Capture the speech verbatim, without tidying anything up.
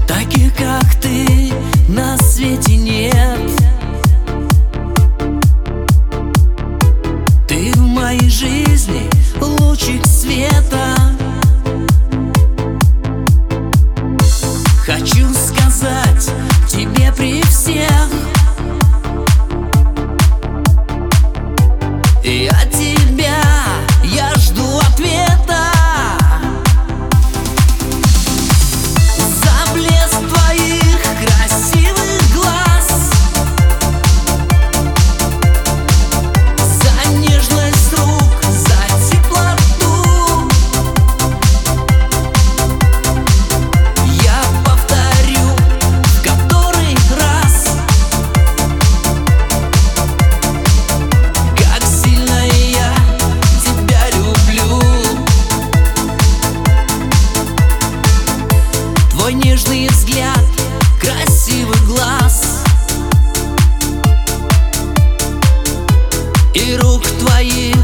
Таких, как ты, на свете нет. Ты в моей жизни лучик света. Хочу сказать тебе при всех: я тебя, я жду ответа. За блеск твоих красивых глаз, за нежность рук, за теплоту. Я повторю в который раз, как сильно я тебя люблю. Твой нежный взгляд, красивый глаз и рук твоих